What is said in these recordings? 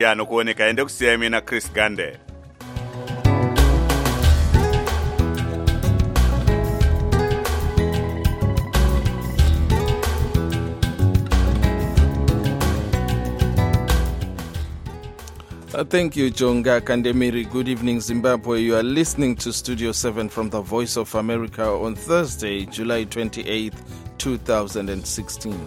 Yanokuoneka ende kusiyemi na Chris Gande. Thank you, Jonga Kandemiri. Good evening, Zimbabwe. You are listening to Studio 7 from the Voice of America on Thursday, July 28th, 2016.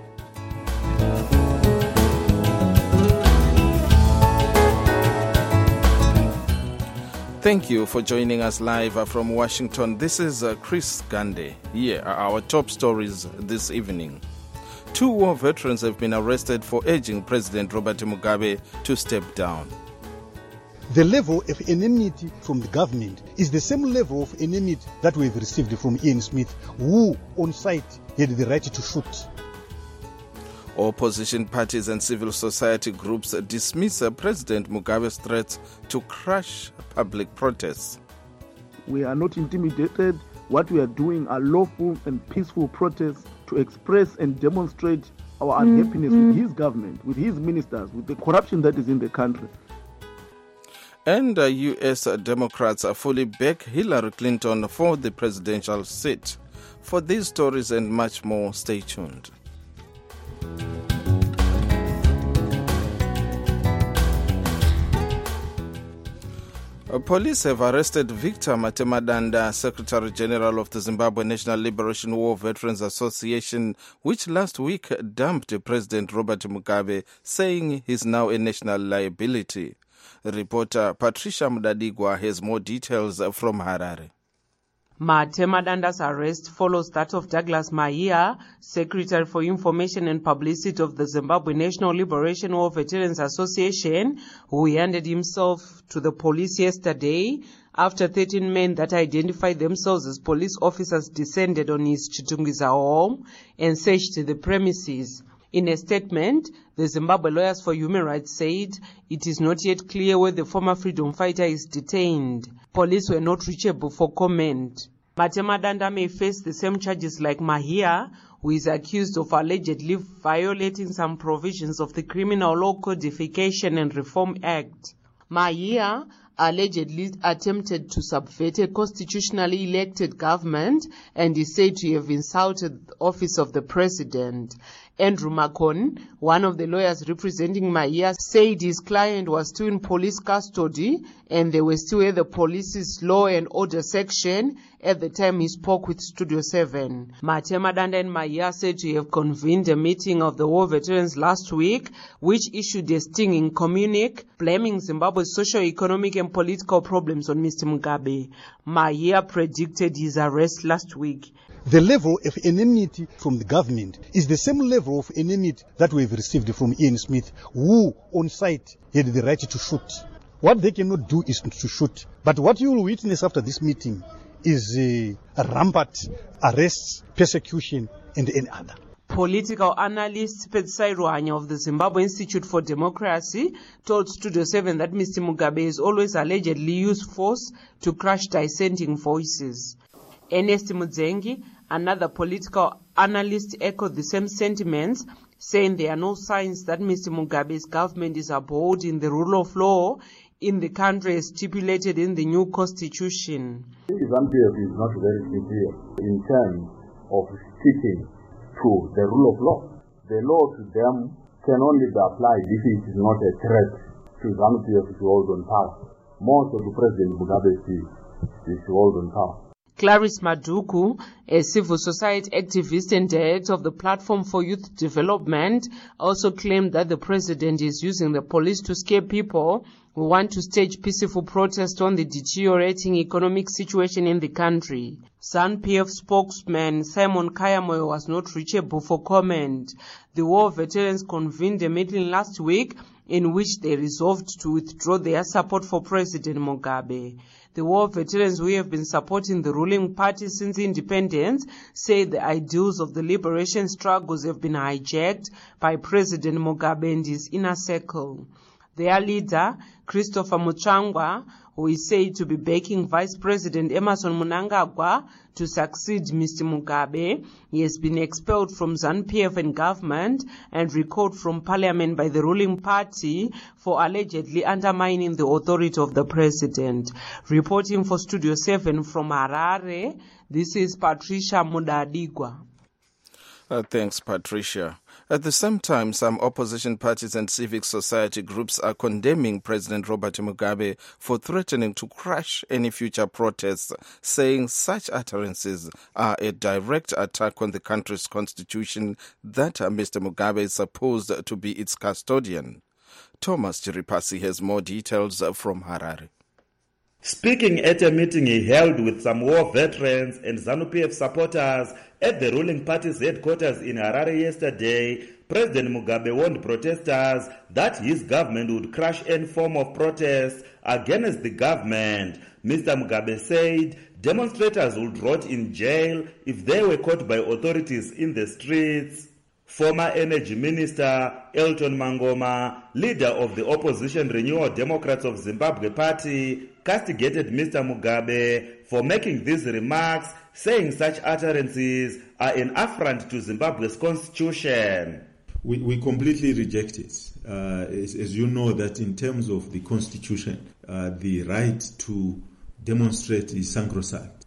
Thank you for joining us live from Washington. This is Chris Gande. Here are our top stories this evening. 2 war veterans have been arrested for urging President Robert Mugabe to step down. The level of enmity from the government is the same level of enmity that we have received from Ian Smith, who on site had the right to shoot. Opposition parties and civil society groups dismiss President Mugabe's threats to crush public protests. We are not intimidated. What we are doing are lawful and peaceful protests to express and demonstrate our unhappiness with his government, with his ministers, with the corruption that is in the country. And U.S. Democrats fully back Hillary Clinton for the presidential seat. For these stories and much more, stay tuned. Police have arrested Victor Matemadanda, Secretary General of the Zimbabwe National Liberation War Veterans Association, which last week dumped President Robert Mugabe, saying he's now a national liability. Reporter Patricia Mudadigwa has more details from Harare. Matemadanda's arrest follows that of Douglas Mahia, Secretary for Information and Publicity of the Zimbabwe National Liberation War Veterans Association, who handed himself to the police yesterday after 13 men that identified themselves as police officers descended on his Chitungiza home and searched the premises. In a statement, the Zimbabwe Lawyers for Human Rights said it is not yet clear where the former freedom fighter is detained. Police were not reachable for comment. Matemadanda may face the same charges like Mahia, who is accused of allegedly violating some provisions of the Criminal Law Codification and Reform Act. Mahia allegedly attempted to subvert a constitutionally elected government and is said to have insulted the office of the president. Andrew Makon, one of the lawyers representing Mahia, said his client was still in police custody and they were still at the police's law and order section at the time he spoke with Studio 7. Matemadanda and Mahia said to have convened a meeting of the war veterans last week, which issued a stinging communique blaming Zimbabwe's socio-economic and political problems on Mr. Mugabe. Mahia predicted his arrest last week. The level of enmity from the government is the same level of enmity that we have received from Ian Smith, who on site had the right to shoot. What they cannot do is to shoot. But what you will witness after this meeting is rampant arrests, persecution, and any other. Political analyst Petsai Ruhanya of the Zimbabwe Institute for Democracy told Studio 7 that Mr. Mugabe has always allegedly used force to crush dissenting voices. Ernest Mudzengi, another political analyst, echoed the same sentiments, saying there are no signs that Mr. Mugabe's government is upholding the rule of law in the country as stipulated in the new constitution. ZANU-PF is not very sincere in terms of sticking to the rule of law. The law to them can only be applied if it is not a threat to ZANU-PF to hold on power. Most of the President Mugabe is to hold on power. Clarice Maduku, a civil society activist and director of the Platform for Youth Development, also claimed that the president is using the police to scare people who want to stage peaceful protests on the deteriorating economic situation in the country. ZANU-PF spokesman Simon Kayamoyo was not reachable for comment. The war veterans convened a meeting last week in which they resolved to withdraw their support for President Mugabe. The war veterans, who have been supporting the ruling party since independence, say the ideals of the liberation struggles have been hijacked by President Mugabe and his inner circle. Their leader, Christopher Muchangwa, who is said to be backing Vice President Emmerson Mnangagwa to succeed Mr. Mugabe, he has been expelled from ZANU-PF and government and recalled from parliament by the ruling party for allegedly undermining the authority of the president. Reporting for Studio 7 from Harare, this is Patricia Mudadigwa. Thanks, Patricia. At the same time, some opposition parties and civic society groups are condemning President Robert Mugabe for threatening to crush any future protests, saying such utterances are a direct attack on the country's constitution that Mr. Mugabe is supposed to be its custodian. Thomas Chiripasi has more details from Harare. Speaking at a meeting he held with some war veterans and ZANU-PF supporters at the ruling party's headquarters in Harare yesterday, President Mugabe warned protesters that his government would crush any form of protest against the government. Mr. Mugabe said demonstrators would rot in jail if they were caught by authorities in the streets. Former Energy Minister Elton Mangoma, leader of the opposition Renewal Democrats of Zimbabwe party, castigated Mr. Mugabe for making these remarks, saying such utterances are an affront to Zimbabwe's constitution. We completely reject it. As you know, that in terms of the constitution, the right to demonstrate is sacrosanct.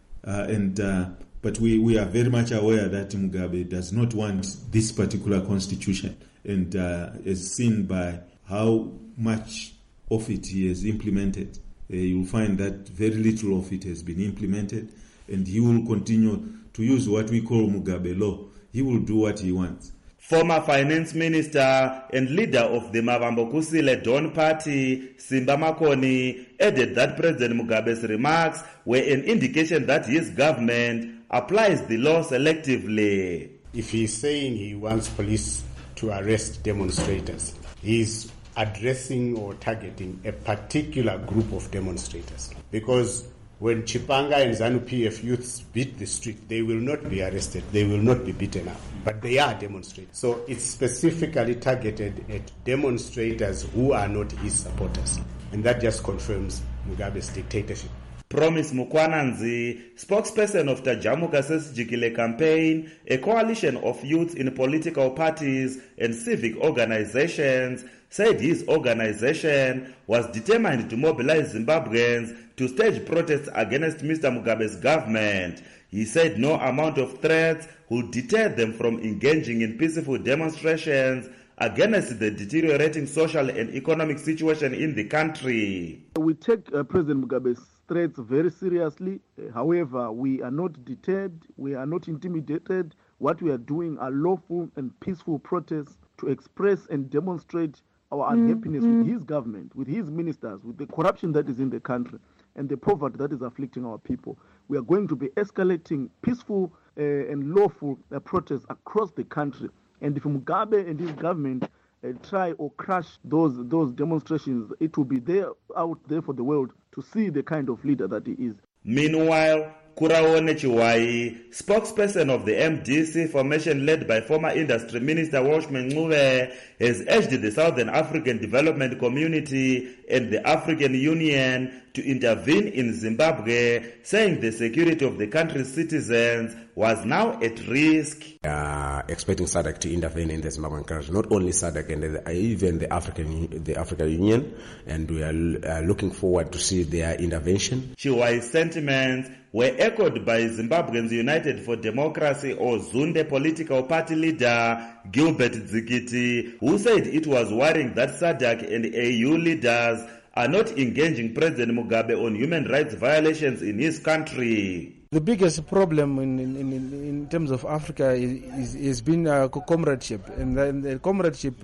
But we are very much aware that Mugabe does not want this particular constitution, and as seen by how much of it he has implemented, you'll find that very little of it has been implemented, and he will continue to use what we call Mugabe law. He will do what he wants. Former finance minister and leader of the Mavambokusile Dawn party, Simba Makoni, added that President Mugabe's remarks were an indication that his government applies the law selectively. If he's saying he wants police to arrest demonstrators, he's addressing or targeting a particular group of demonstrators. Because when Chipanga and ZANU-PF youths beat the street, they will not be arrested, they will not be beaten up, but they are demonstrators. So it's specifically targeted at demonstrators who are not his supporters. And that just confirms Mugabe's dictatorship. Promise Mukwananzi, spokesperson of Tajamuka Sesijikile campaign, a coalition of youths in political parties and civic organizations, said his organization was determined to mobilize Zimbabweans to stage protests against Mr. Mugabe's government. He said no amount of threats would deter them from engaging in peaceful demonstrations against the deteriorating social and economic situation in the country. We take President Mugabe's threats very seriously. However, we are not deterred, we are not intimidated. What we are doing are lawful and peaceful protests to express and demonstrate our unhappiness with his government, with his ministers, with the corruption that is in the country and the poverty that is afflicting our people. We are going to be escalating peaceful and lawful protests across the country. And if Mugabe and his government try or crush those demonstrations, it will be there out there for the world to see the kind of leader that he is. Meanwhile, Kuraone Chiwai, spokesperson of the MDC formation led by former Industry Minister Washman Ncube, has urged the Southern African Development Community and the African Union to intervene in Zimbabwe, saying the security of the country's citizens was now at risk. Expecting SADC to intervene in the Zimbabwean country, not only SADC and even the African Union, and we are looking forward to see their intervention. Chiwai's sentiments were echoed by Zimbabweans United for Democracy or Zunde political party leader Gilbert Dzikiti, who said it was worrying that SADC and AU leaders are not engaging President Mugabe on human rights violations in his country. The biggest problem in terms of Africa has been comradeship, and the comradeship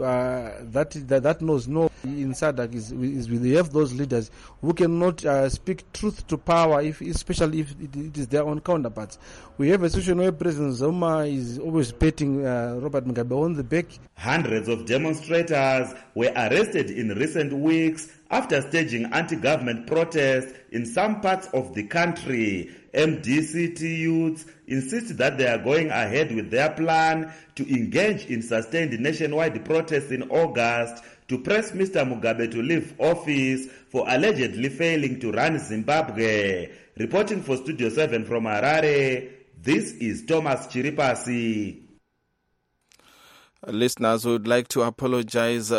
that knows no in SADC is we have those leaders who cannot speak truth to power, especially if it is their own counterparts. We have a situation where President Zuma is always patting Robert Mugabe on the back. Hundreds of demonstrators were arrested in recent weeks after staging anti-government protests in some parts of the country. MDCT youths insist that they are going ahead with their plan to engage in sustained nationwide protests in August to press Mr. Mugabe to leave office for allegedly failing to run Zimbabwe. Reporting for Studio 7 from Harare, this is Thomas Chiripasi. Listeners, we would like to apologize.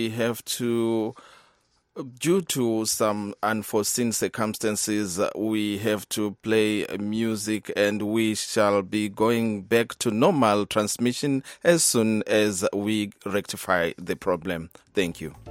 Due to some unforeseen circumstances, we have to play music, and we shall be going back to normal transmission as soon as we rectify the problem. Thank you.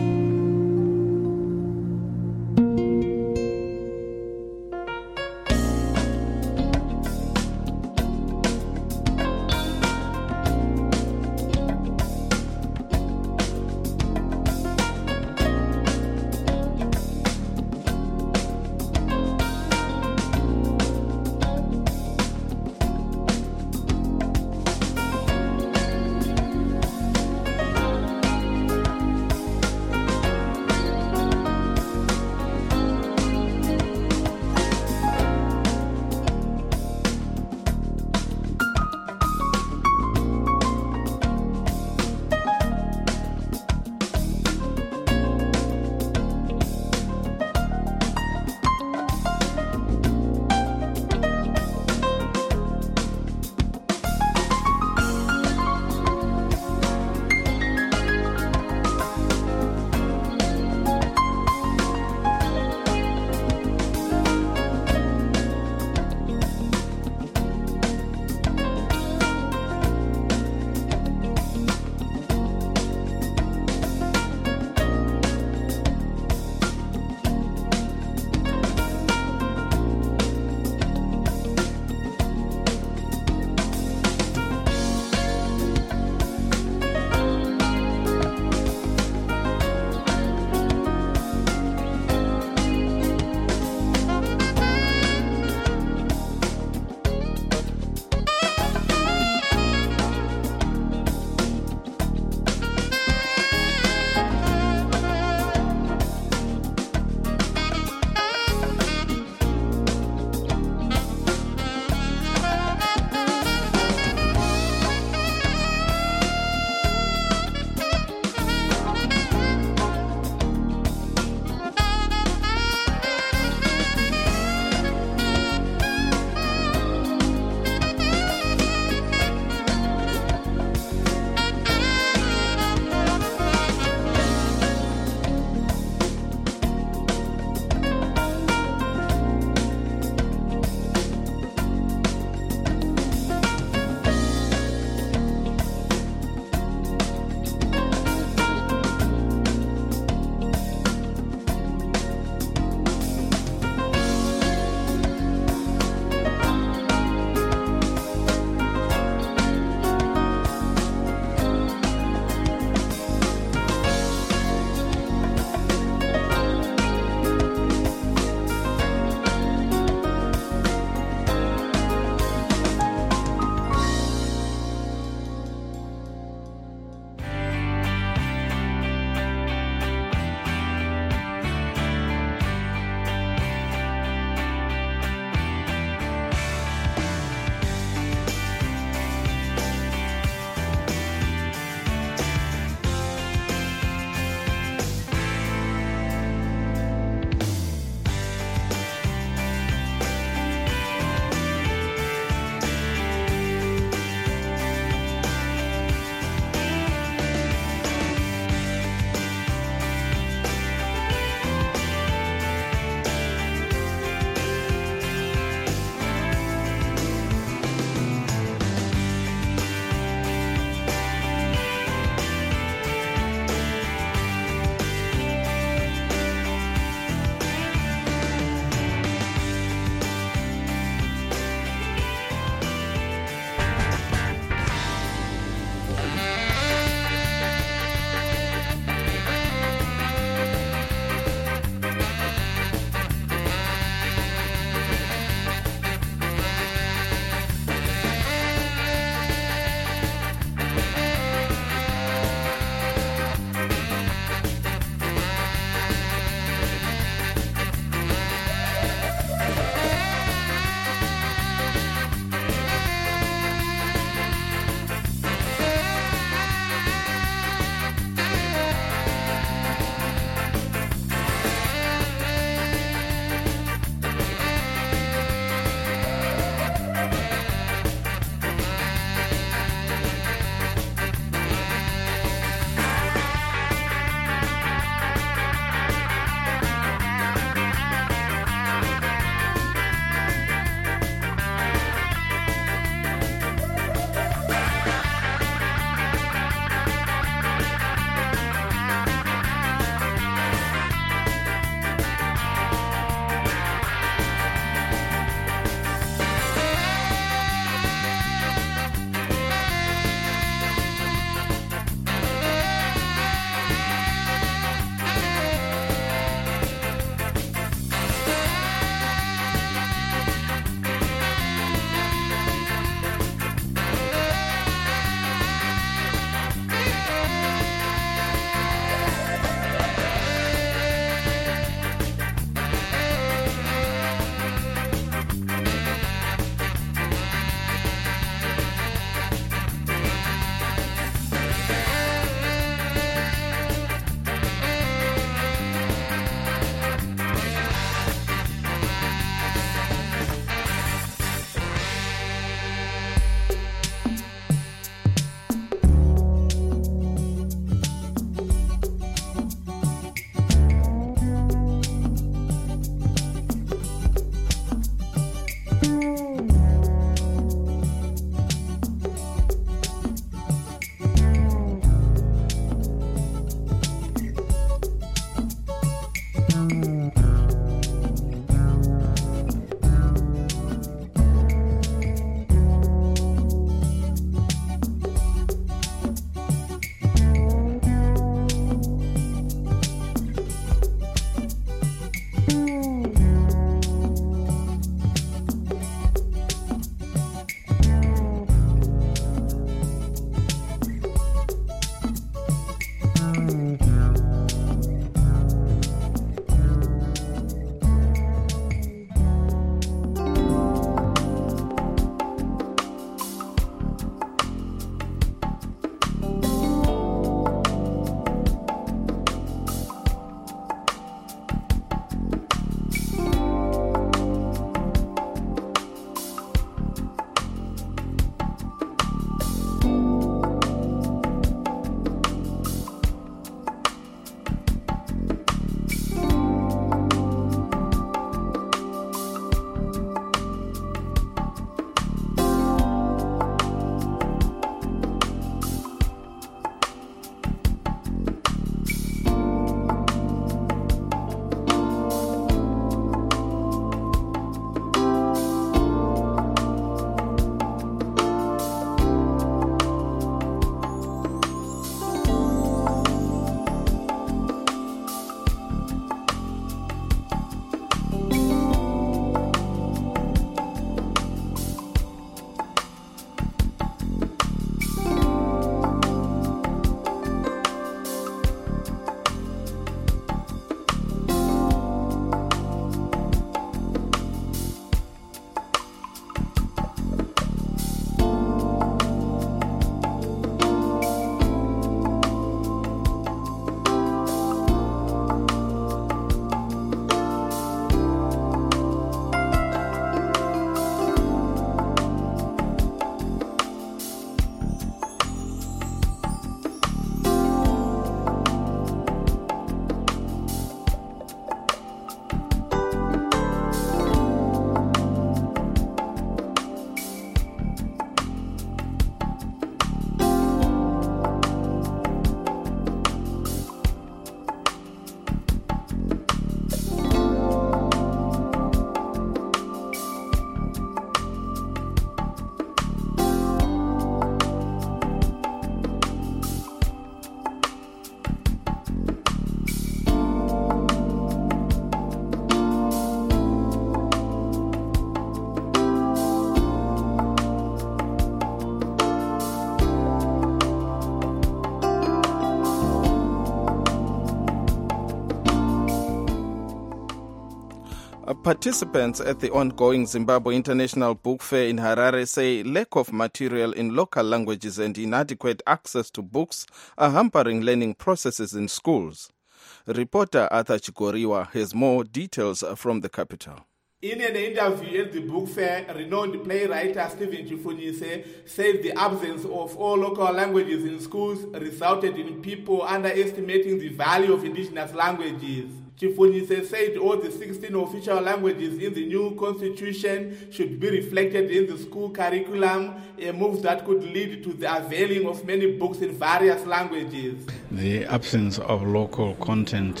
Participants at the ongoing Zimbabwe International Book Fair in Harare say lack of material in local languages and inadequate access to books are hampering learning processes in schools. Reporter Arthur Chigoriwa has more details from the capital. In an interview at the book fair, renowned playwright Stephen Chifunyise said the absence of all local languages in schools resulted in people underestimating the value of indigenous languages. Chifunyise said all the 16 official languages in the new constitution should be reflected in the school curriculum, a move that could lead to the unveiling of many books in various languages. The absence of local content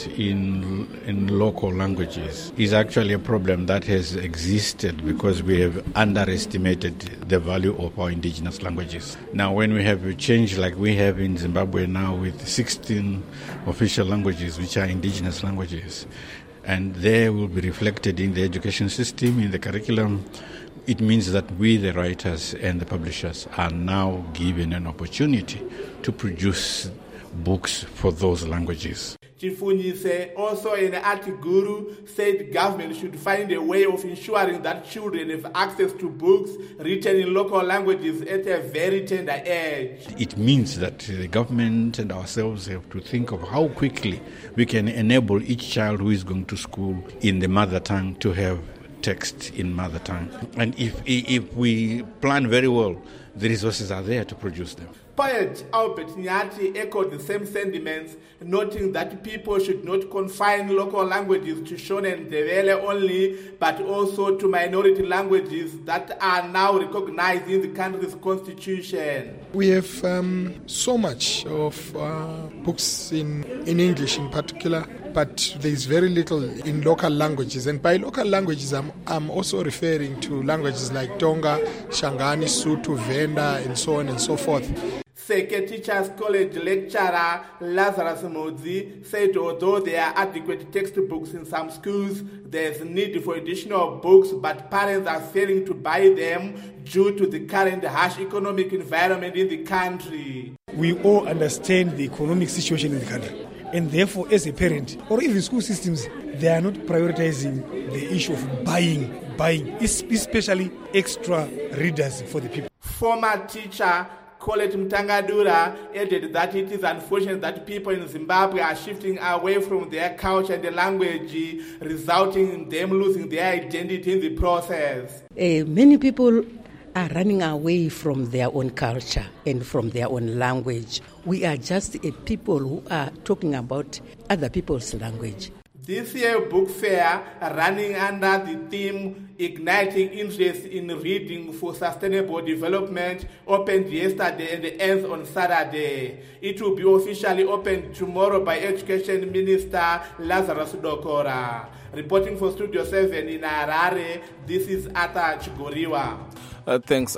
in local languages is actually a problem that has existed because we have underestimated the value of our indigenous languages. Now, when we have a change like we have in Zimbabwe now with 16 official languages which are indigenous languages, and they will be reflected in the education system, in the curriculum, it means that we, the writers and the publishers, are now given an opportunity to produce books for those languages. Chifunyise, also an art guru, said government should find a way of ensuring that children have access to books written in local languages at a very tender age. It means that the government and ourselves have to think of how quickly we can enable each child who is going to school in the mother tongue to have text in mother tongue. And if we plan very well, the resources are there to produce them. Poet Albert Nyati echoed the same sentiments, noting that people should not confine local languages to Shona and Ndebele only, but also to minority languages that are now recognized in the country's constitution. We have so much of books in English in particular, but there is very little in local languages. And by local languages, I'm also referring to languages like Tonga, Shangani, Sotho, Venda, and so on and so forth. Seke Teachers College lecturer Lazarus Modzi said although there are adequate textbooks in some schools, there is need for additional books, but parents are failing to buy them due to the current harsh economic environment in the country. We all understand the economic situation in the country, and therefore as a parent or even school systems, they are not prioritizing the issue of buying, especially extra readers for the people. Former teacher Colette Mtangadura added that it is unfortunate that people in Zimbabwe are shifting away from their culture and the language, resulting in them losing their identity in the process. Many people are running away from their own culture and from their own language. We are just a people who are talking about other people's language. This year book fair, running under the theme Igniting Interest in Reading for Sustainable Development, opened yesterday and ends on Saturday. It will be officially opened tomorrow by Education Minister Lazarus Dokora. Reporting for Studio 7 in Harare, this is Arthur Chigoriwa. Thanks.